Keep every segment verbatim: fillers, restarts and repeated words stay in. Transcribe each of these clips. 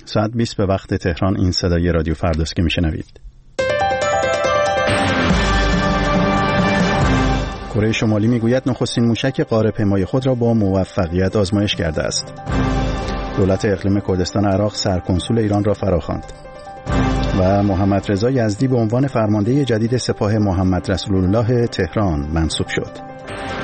ساعت بیست به وقت تهران. این صدای رادیو فرداست که میشنوید. کره شمالی میگوید نخستین موشک غاره‌پیمای خود را با موفقیت آزمایش کرده است. دولت اقلیم کردستان عراق سرکنسول ایران را فراخواند. و محمد رضا یزدی به عنوان فرمانده جدید سپاه محمد رسول الله تهران منصوب شد.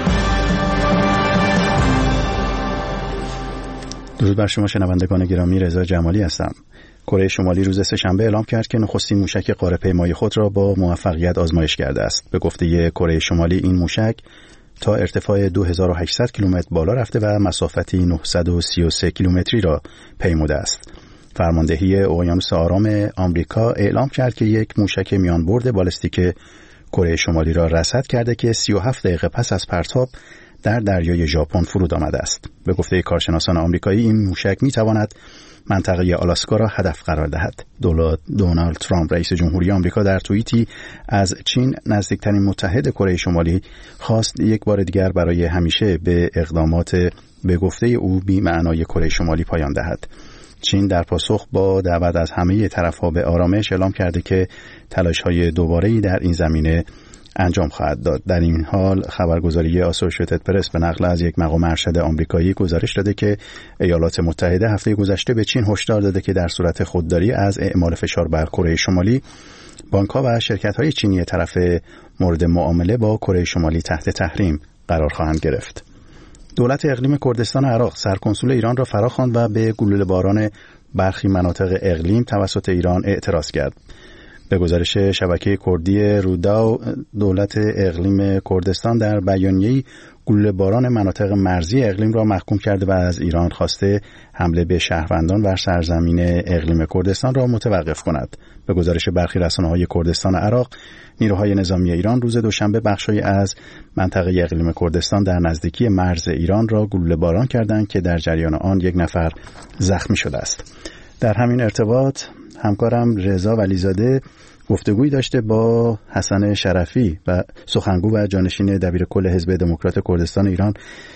درود بر شما شنوندگان گرامی، رضا جمالی هستم. کره شمالی روز سه‌شنبه اعلام کرد که نخستین موشک غاره‌پیمای خود را با موفقیت آزمایش کرده است. به گفته کره شمالی این موشک تا ارتفاع دو هزار و هشتصد کیلومتر بالا رفته و مسافتی نهصد و سی و سه کیلومتری را پیموده است. فرماندهی اقیانوس آرام آمریکا اعلام کرد که یک موشک میانبرد بالستیک کره شمالی را رصد کرده که سی و هفت دقیقه پس از پرتاب در دریای ژاپن فرود آمده است. به گفته کارشناسان آمریکایی این موشک می‌تواند منطقه آلاسکا را هدف قرار دهد. دونالد ترامپ رئیس جمهوری آمریکا در توییتی از چین، نزدیکترین متحد کره شمالی، خواست یک بار دیگر برای همیشه به اقدامات به گفته او بی معنای کره شمالی پایان دهد. چین در پاسخ با دعوت از همه طرف‌ها به آرامش اعلام کرده که تلاش‌های دوباره‌ای در این زمینه انجام خواهد داد. در این حال خبرگزاری آسوشییتد پرس به نقل از یک مقام ارشد آمریکایی گزارش داده که ایالات متحده هفته گذشته به چین هشدار داده که در صورت خودداری از اعمال فشار بر کره شمالی، بانک‌ها و شرکت‌های چینی طرف مورد معامله با کره شمالی تحت تحریم قرار خواهند گرفت. دولت اقلیم کردستان عراق سرکنسول ایران را فراخواند و به گلوله باران برخی مناطق اقلیم توسط ایران اعتراض کرد. به گزارش شبکه کردی روداو، دولت اقلیم کردستان در بیانیه‌ای گلوله باران مناطق مرزی اقلیم را محکوم کرده و از ایران خواسته حمله به شهروندان و سرزمین اقلیم کردستان را متوقف کند. به گزارش برخی رسانه‌های کردستان عراق، نیروهای نظامی ایران روز دوشنبه بخشی از منطقه اقلیم کردستان در نزدیکی مرز ایران را گلوله باران کردند که در جریان آن یک نفر زخمی شده است. در همین ارتباط همکارم رضا ولیزاده گفتگویی داشته با حسن شرفی و سخنگو و جانشین دبیرکل حزب دموکرات کردستان ایران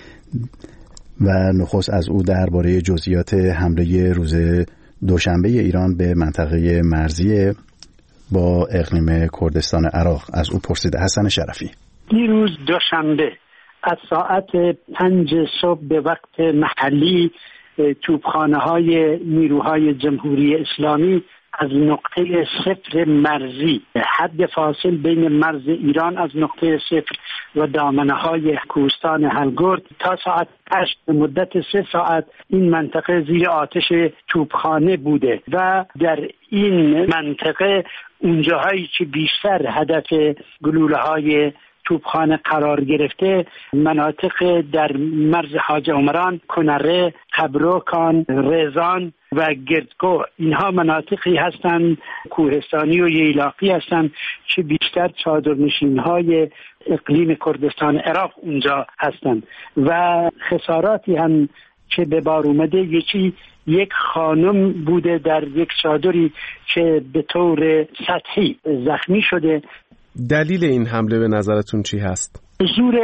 و نخست از او درباره جزئیات حمله روز دوشنبه ایران به منطقه مرزی با اقلیم کردستان عراق از او پرسیده. حسن شرفی: دیروز دوشنبه از ساعت پنج صبح به وقت محلی توپخانه‌های نیروهای جمهوری اسلامی از نقطه صفر مرزی، حد فاصل بین مرز ایران از نقطه صفر و دامنه‌های کوهستان هلگرد، تا ساعت هشت به مدت سه ساعت این منطقه زیر آتش توپخانه بوده و در این منطقه اونجاهایی که بیشتر هدف گلوله‌های توپخانه قرار گرفته مناطق در مرز حاج عمران، کنره، قبروکان، رزان و گردکو، اینها مناطقی هستند کوهستانی و ییلاقی هستند که بیشتر چادرنشین‌های اقلیم کردستان عراق اونجا هستند و خساراتی هم که به بار اومده، یکی یک خانم بوده در یک چادری که به طور سطحی زخمی شده. دلیل این حمله به نظرتون چی هست؟ حضور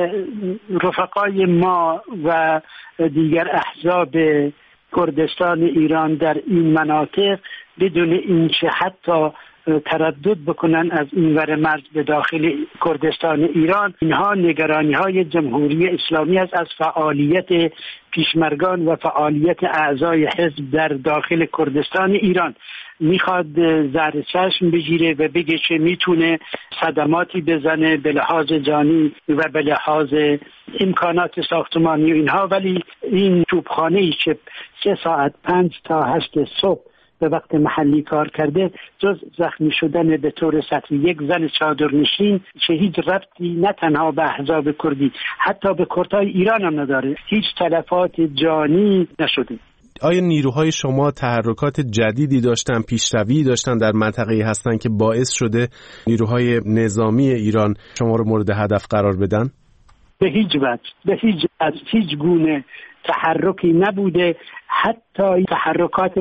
رفقای ما و دیگر احزاب کردستان ایران در این مناطق بدون اینکه حتی تردد بکنن از این ور مرز به داخل کردستان ایران، اینها نگرانی های جمهوری اسلامی است از فعالیت پیشمرگان و فعالیت اعضای حزب در داخل کردستان ایران. میخواد زهر چشم بگیره و بگه که میتونه صدماتی بزنه به لحاظ جانی و به لحاظ امکانات ساختمانی و اینها، ولی این توپخانه‌ای که سه ساعت پنج تا هشت صبح به وقت محلی کار کرده، جز زخمی شدن به طور سطحی یک زن چادرنشین که هیچ ربطی نه تنها به احزاب کردی، حتی به کردهای ایران هم نداره، هیچ تلفات جانی نشده. آیا نیروهای شما تحرکات جدیدی داشتن، پیشروی داشتن در منطقه‌ای هستن که باعث شده نیروهای نظامی ایران شما رو مورد هدف قرار بدن؟ به هیچ وجه، به هیچ از هیچ گونه تحرکی نبوده، حتی تحرکات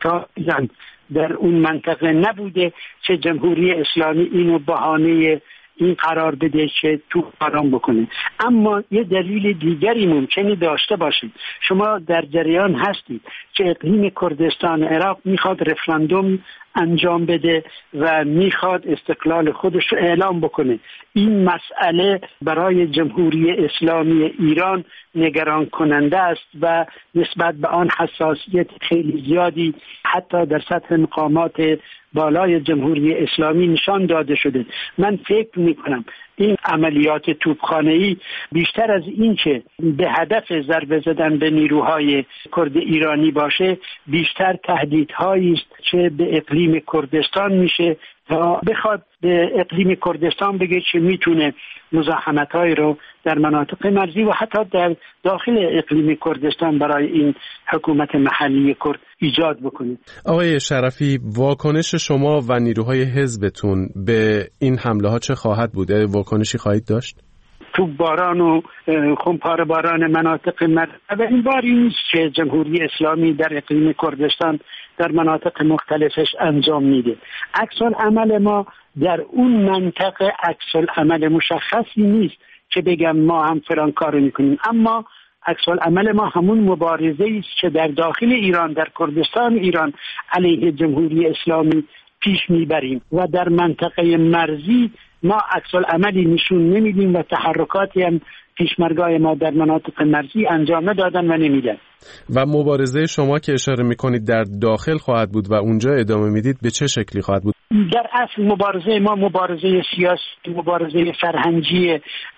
تحریکات در اون منطقه نبوده که جمهوری اسلامی اینو بهانه این قرار بده که توپ باران بکنه. اما یه دلیل دیگری ممکنه داشته باشید. شما در جریان هستید که اقلیم کردستان عراق میخواد رفراندوم انجام بده و میخواد استقلال خودش رو اعلام بکنه. این مسئله برای جمهوری اسلامی ایران نگران کننده است و نسبت به آن حساسیت خیلی زیادی حتی در سطح مقامات بالای جمهوری اسلامی نشان داده شده. من فکر میکنم این عملیات توپخانه‌ای بیشتر از این که به هدف ضربه زدن به نیروهای کرد ایرانی باشه، بیشتر تهدیدهایی است که به اقلیم کردستان میشه تا بخواد به اقلیم کردستان بگه که میتونه مزاحمت‌های رو در مناطق مرزی و حتی در داخل اقلیم کردستان برای این حکومت محلی کرد ایجاد بکنه. آقای شرفی، واکنش شما و نیروهای حزبتون به این حمله ها چه خواهد بود؟ واکنشی خواهید داشت؟ تو باران و خمپاره باران مناطق مرزی و این باری نیست که جمهوری اسلامی در اقلیم کردستان در مناطق مختلفش انجام میده. عکس العمل ما در اون منطقه عکس العمل مشخصی نیست که بگم ما هم فلان کارو میکنیم، اما عکس العمل ما همون مبارزه است که در داخل ایران، در کردستان ایران علیه جمهوری اسلامی پیش میبریم و در منطقه مرزی ما عکس العملی نشون نمیدیم و تحرکاتی هم پیشمرگای ما در مناطق مرزی انجام ندادن و نمیدن. و مبارزه شما که اشاره میکنید در داخل خواهد بود و اونجا ادامه میدید، به چه شکلی خواهد بود؟ در اصل مبارزه ما مبارزه سیاسی، مبارزه فرهنگی،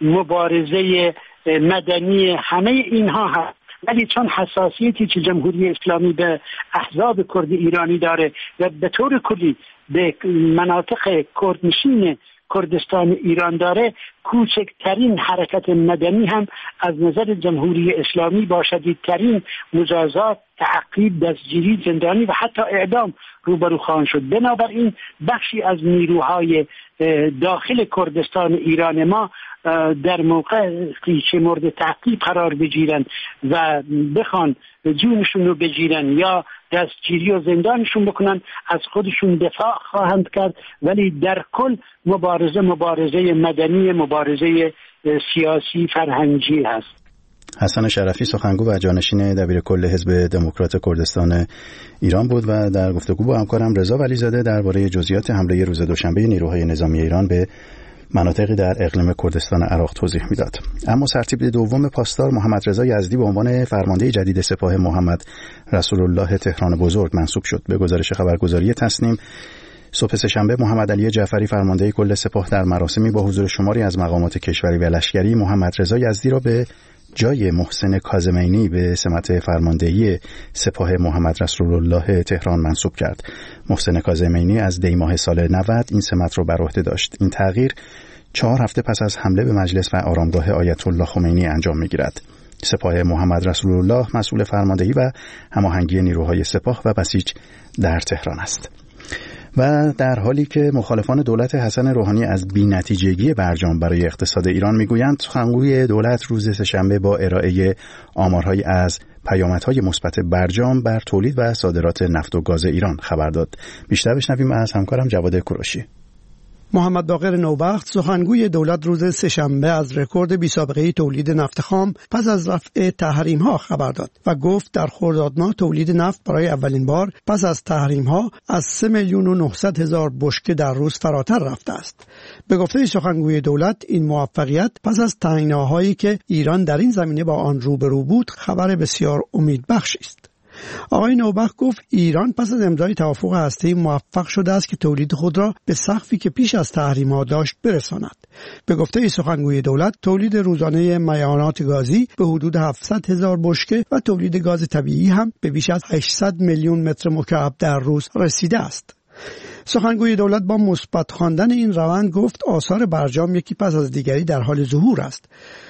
مبارزه مدنی، همه اینها هست. ولی چون حساسیتی که جمهوری اسلامی به احزاب کرد ایرانی داره و به طور کلی به مناطق کردنشین کردستان ایران داره، کوچکترین حرکت مدنی هم از نظر جمهوری اسلامی با شدیدترین مجازات، تعقیب، دستگیری، زندانی و حتی اعدام روبرو خواهند شد. بنابراین بخشی از نیروهای داخل کردستان ایران ما در موقع که مورد تعقیب قرار بگیرن و بخوان جونشون رو بگیرن یا دستگیری و زندانشون بکنن، از خودشون دفاع خواهند کرد. ولی در کل مبارزه مبارزه مدنی، مبارزه سیاسی فرهنگی هست. حسن شرفی، سخنگو و جانشین دبیرکل حزب دموکرات کردستان ایران بود و در گفتگو با همکارم رضا ولیزاده درباره جزئیات حمله روز دوشنبه نیروهای نظامی ایران به مناطقی در اقلیم کردستان عراق توضیح میداد. اما سرتیپ دوم پاسدار محمد رضا یزدی به عنوان فرمانده جدید سپاه محمد رسول الله تهران بزرگ منصوب شد. به گزارش خبرگزاری تصنیم، صبح سه‌شنبه محمد علی جعفری فرمانده کل سپاه در مراسمی با حضور شماری از مقامات کشوری و لشکری محمد رضا یزدی را به جای محسن کاظمینی به سمت فرماندهی سپاه محمد رسول الله تهران منصوب کرد. محسن کاظمینی از دی ماه سال نود این سمت را بر عهده داشت. این تغییر چهار هفته پس از حمله به مجلس و آرامگاه آیت الله خمینی انجام می‌گیرد. سپاه محمد رسول الله مسئول فرماندهی و هماهنگی نیروهای سپاه و بسیج در تهران است. و در حالی که مخالفان دولت حسن روحانی از بی‌نتیجگی برجام برای اقتصاد ایران میگویند، سخنگوی دولت روز سه‌شنبه با ارائه آمارهای از پیامدهای مثبت برجام بر تولید و صادرات نفت و گاز ایران خبر داد. بیشتر بشنویم از همکارم جواد کوروشی. محمد باقر نوبخت، سخنگوی دولت، روز سه‌شنبه از رکورد بی‌سابقه تولید نفت خام پس از رفع تحریم‌ها خبر داد و گفت در خرداد ماه تولید نفت برای اولین بار پس از تحریم‌ها از سه میلیون و نهصد هزار بشکه در روز فراتر رفته است. به گفته سخنگوی دولت، این موفقیت پس از تنگناهایی که ایران در این زمینه با آن روبرو بود خبر بسیار امیدبخشی است. آقای نوبخت گفت ایران پس از امضای توافق هسته‌ای موفق شده است که تولید خود را به سقفی که پیش از تحریم‌ها داشت برساند. به گفته سخنگوی دولت، تولید روزانه میانات گازی به حدود هفتصد هزار بشکه و تولید گاز طبیعی هم به بیش از هشتصد میلیون متر مکعب در روز رسیده است. سخنگوی دولت با مثبت خواندن این روند گفت آثار برجام یکی پس از دیگری در حال ظهور است.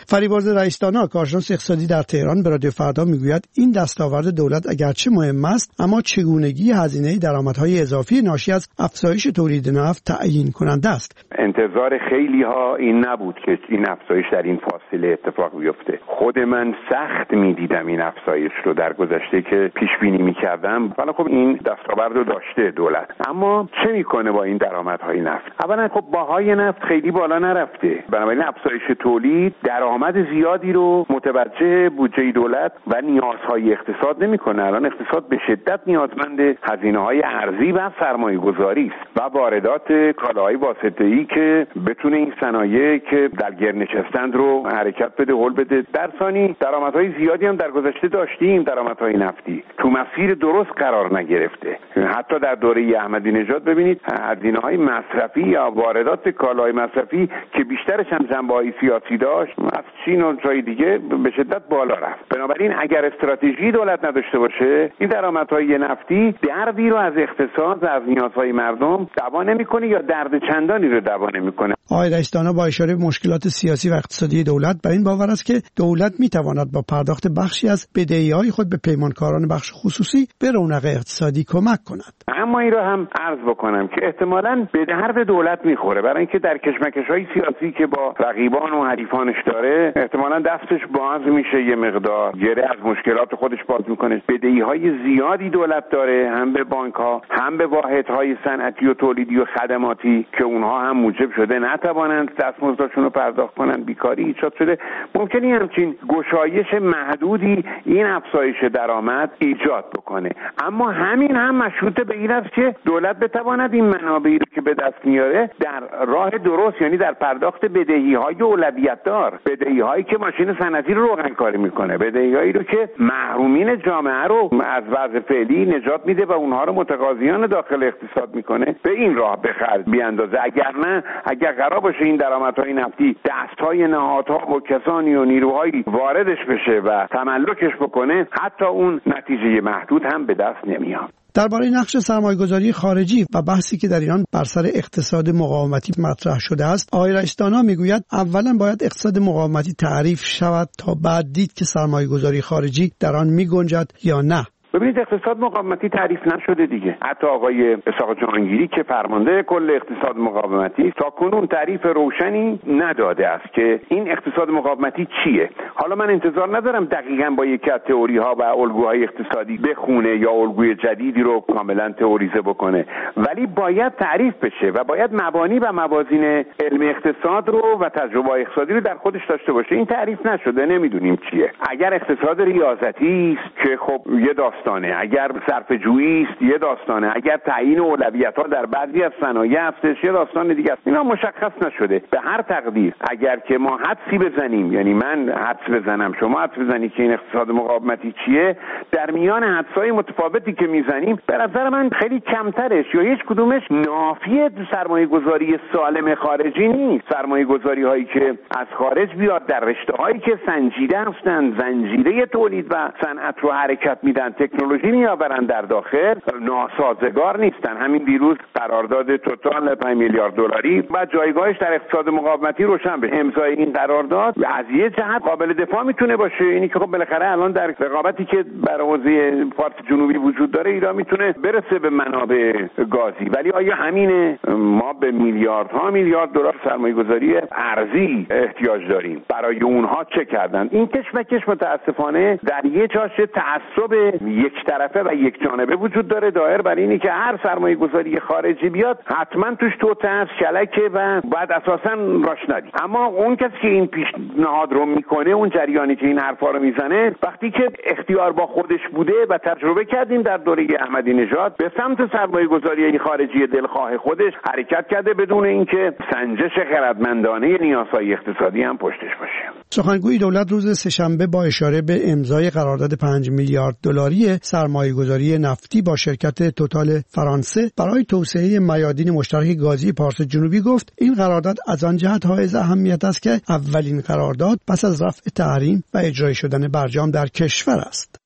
فریبرز رئیس‌دانا، کارشناس اقتصادی در تهران، به رادیو فردا میگوید این دستاورد دولت اگرچه مهم است، اما چگونگی هزینه درآمدهای اضافی ناشی از افزایش تولید نفت تعیین کننده است. انتظار خیلی ها این نبود که این افزایش در این فاصله اتفاق بیفته. خود من سخت میدیدم این افزایش رو در گذشته که پیش بینی میکردم. حالا خب این دستاورد رو داشته دولت، اما چه میکنه با این درآمدهای نفت؟ اولا خب باهای نفت خیلی بالا نرفته، بنابراین افزایش تولید درآمد زیادی رو متوجه بودجه دولت و نیازهای اقتصاد نمیکنه. الان اقتصاد به شدت نیازمند هزینه‌های ارزی و سرمایه‌گذاری است و واردات کالاهای واسطه‌ای که بتونه این صنایع که در گیر نشستند رو حرکت بده، هول بده. در ثانی درآمدهای زیادی هم در گذشته داشتیم، درآمدهای نفتی تو مسیر درست قرار نگرفته. حتی در دوره احمدی نژاد ببینید هزینه‌های مصرفی یا واردات کالاهای مصرفی که بیشترش هم جنبه‌های سیاسی داشت از چین و جای دیگه به شدت بالا رفت. بنابراین اگر استراتژی دولت نداشته باشه، این درآمدهای نفتی دردی رو از اقتصاد و از نیازهای مردم دوا نمی‌کنه یا درد چندانی رو دوا نمی‌کنه. آقای رئیس‌دانا با اشاره به مشکلات سیاسی و اقتصادی دولت بر این باور است که دولت می‌تواند با پرداخت بخشی از بدهی‌های خود به پیمانکاران بخش خصوصی به رونق اقتصادی کمک کند. اما این رو هم عرض بکنم که احتمالاً به درد دولت می‌خوره، برای اینکه در کشمکش‌های سیاسی که با رقیبان و حریفانش داره احتمالاً دستش باز میشه، یه مقدار گره از مشکلات خودش باز میکنه. بدهی‌های زیادی دولت داره، هم به بانک‌ها هم به واحدهای صنعتی و تولیدی و خدماتی که اونها هم موجب شده نتوانند دستمزدشون رو پرداخت کنن، بیکاری ایجاد شده. ممکنه همچین گشایش محدودی این افزایش درآمد ایجاد بکنه، اما همین هم مشروط به این است که دولت بتواند این منابعی رو که به دست میاره در راه درست، یعنی در پرداخت بدهی‌های اولویت دار، بدهی‌هایی که ماشین صنعتی رو روغن کاری میکنه، بدهی‌هایی رو که محرومین جامعه رو از وضع فعلی نجات میده و اونها رو متقاضیان داخل اقتصاد میکنه، به این راه به خرج بیاندازه. اگر نه، اگر قرار باشه این درآمدهای نفتی دستهای نهادها و کسانی و نیروهایی واردش بشه و تملکش بکنه، حتی اون نتیجه محدود هم به دست نمیاد. درباره نقش سرمایه‌گذاری خارجی و بحثی که در ایران بر سر اقتصاد مقاومتی مطرح شده است، آقای رئیس‌دانا میگوید اولا باید اقتصاد مقاومتی تعریف شود تا بعد دید که سرمایه‌گذاری خارجی در آن می‌گنجد یا نه. ببینید اقتصاد مقاومتی تعریف نشده دیگه. حتی آقای اسحاق جهانگیری که فرمانده کل اقتصاد مقاومتی تا کنون تعریف روشنی نداده است که این اقتصاد مقاومتی چیه. حالا من انتظار ندارم دقیقاً با یکی از تئوری‌ها و الگوهای اقتصادی بخونه یا الگوی جدیدی رو کاملاً تئوریزه بکنه، ولی باید تعریف بشه و باید مبانی و موازین علم اقتصاد رو و تجربه اقتصادی رو در خودش داشته باشه. این تعریف نشده، نمیدونیم چیه. اگر اقتصاد ریاضتی است که خب یه داستانه، اگر صرفه‌جویی است یه داستانه، اگر تعیین اولویت‌ها در بعضی از صنایع هستش یه داستان دیگه است. اینا مشخص نشده. به هر تقدیر اگر که ما حدسی بزنیم، یعنی من حدس بزنم، شما حدس بزنید که این اقتصاد مقاومتی چیه، در میان حدس‌های متفاوتی که میزنیم به نظر من خیلی کمترش یا هیچ کدومش نافی سرمایه‌گذاری سالم خارجی نیست. سرمایه‌گذاری‌هایی که از خارج بیاد در رشته‌هایی که سنجیده هستند، زنجیره تولید و صنعت رو حرکت میدن، تکنولوژی میآورن در داخل، ناسازگار نیستن. همین دیروز قرارداد توتال پنج میلیارد دلاری و جایگاهش در اقتصاد مقاومتی روشن به امضای این قرارداد از یه جهت قابل دفاع میتونه باشه، اینی که خب بالاخره الان در رقابتی که بر حوزه فارس جنوبی وجود داره ایران میتونه برسه به منابع گازی، ولی آیا همینه؟ ما به میلیاردها میلیارد دلار سرمایه‌گذاری ارزی احتیاج داریم. برای اونها چه کردن؟ این کشمکش متاسفانه در یه چاشه تعصب یک طرفه و یک جانبه وجود داره، دایر بر اینی که هر سرمایه گذاری خارجی بیاد حتما توش توته است، کلکه و بعد اساسا راش ندی. اما اون کسی که این پیشنهاد رو میکنه، اون جریانی که این حرفا رو میزنه، وقتی که اختیار با خودش بوده و تجربه کردیم در دوره احمدی نژاد، به سمت سرمایه گذاری خارجی دلخواه خودش حرکت کرده بدون اینکه سنجش خردمندانه نیازهای اقتصادی هم پشتش باشه. سخنگوی دولت روز سه‌شنبه با اشاره به امضای قرارداد پنج میلیارد دلاری سرمایه‌گذاری نفتی با شرکت توتال فرانسه برای توسعه میادین مشترک گازی پارس جنوبی گفت این قرارداد از آن جهت حائز اهمیت است که اولین قرارداد پس از رفع تحریم و اجرای شدن برجام در کشور است.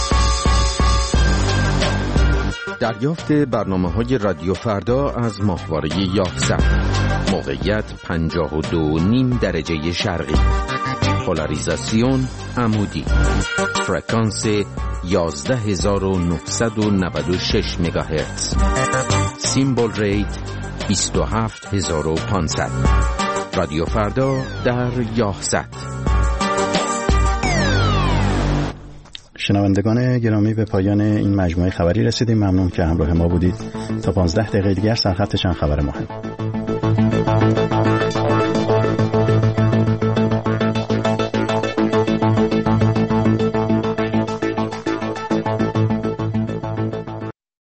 دریافت برنامه‌های رادیو فردا از ماهواره یافزن. موقعیت پنجاه و دو و نیم درجه شرقی. پولاریزاسیون عمودی، فرکانس یازده هزار و نهصد و نود و شش مگاهرتز، سیمبل ریت بیست و هفت هزار و پانصد. رادیو فردا در یاهصد. شنوندگان گرامی، به پایان این مجموعه خبری رسیدیم. ممنون که همراه ما بودید. تا پانزده دقیقه دیگر سرخط چند خبر مهم.